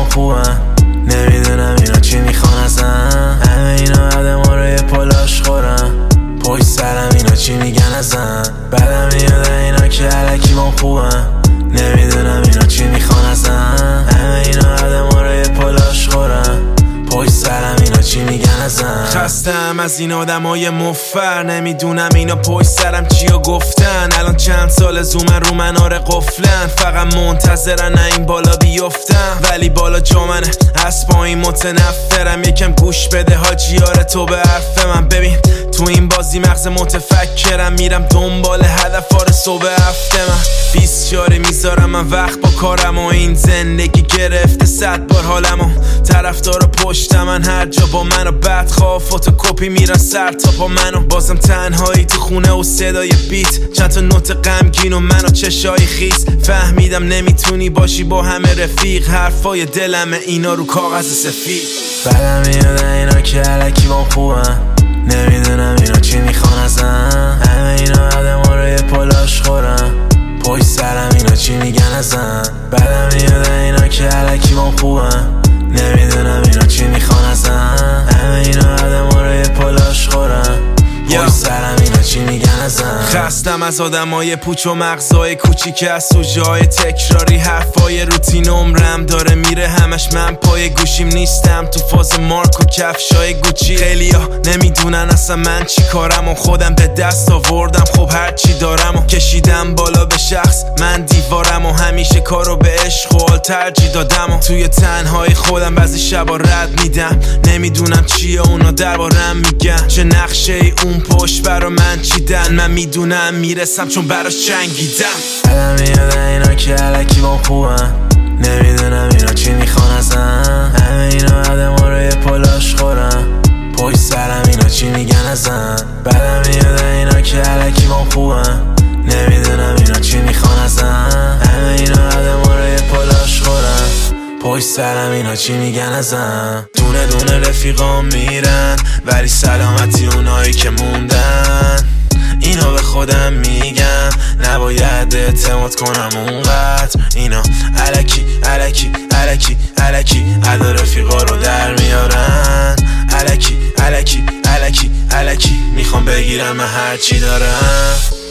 خوبن، نمیدونم اینا چی میخوان ازن. همه اینا آدما رو یه پلاش خورن، پشت سرم اینا چی میگن ازن. بعدم میاد اینا که الکی ما خوبن، نمیدونم اینا چی میخوان ازن. همه اینا آدما رو یه پلاش خورن، پشت سرم اینا چی میگن ازن. خستم از این آدمای مفر، نمیدونم اینا پشت سرم چیا گفتن. الان چند سال زومن رو مناره قفلن، فقط منتظرن نه این بالا بیفتم. ولی بالا جا منه از پایین متنفرم. یکم گوش بده حاجیاره تو به حرف من. ببین تو این بازی مغز متفکرم، میرم دنبال هدف صبح هفته. من 20 جاری میذارم من وقت با کارم و این زندگی گرفته 100 بار حالمو. طرفدارا پشت من هر جا با منو بدخواه فوتوکوپی میرن سر تا پا منو. بازم تنهایی تو خونه و صدای بیت، چند تا نوت غمگین و منو چشای خیس. فهمیدم نمیتونی باشی با همه رفیق، حرفای دلمه اینا رو کاغذ سفید. بعدم میاد اینا که الکی ما خوبن، نمیدونم اینا چی میخوان ازن. همه اینا آدما رو یه پلاش خورن، پشت سرم اینا چی میگن ازن. بعدم میاد اینا که الکی ما خوبن، نمیدونم اینا چی میخوان ازن. همه اینا آدما رو یه پلاش خورن، پشت سرم اینا چی میگن ازن. خستم از آدمای پوچ و مغزای کوچیک، از سوژه‌های تکراری، حرفای روتین. عمرم داره میره همش من پای گوشیم نیستم، تو فاز مارک و کفشای گوچی. خیلیا نمیدونن اصلا من چی کارم و خودم به دست آوردم. خب هر چی دارم و کشیدم بالا به شخص، من دیوارم و همیشه کارو به عشق و حال ترجیح دادم و توی تنهای خودم بعضی شبا رد میدم. نمیدونم چیه اونا دربارم میگن، چه نقشه ای اون پشت برا من چیدن. من میدونم میرسم چون براش جنگیدم. بعدم میاد اینا که الکی ما خوبن، نمیدونم اینا چی میخوان ازن. همه اینا آدما رو یه پلاش خورن، پشت سرم اینا چی میگن ازن. بعدم میاد اینا که الکی ما خوبن، نمیدونم اینا چی میخوان ازن. همه اینا آدما رو یه پلاش خورن، پشت سرم اینا چی میگن ازن. دونه دونه رفیقام میرن ولی سلامتی اونایی که موندن. اینا به خودم میگم نباید اعتماد کنم اونقدر. اینا الکی الکی الکی الکی ادا رفیقا رو در میارن. الکی الکی الکی الکی میخوام بگیرم من هرچی دارم.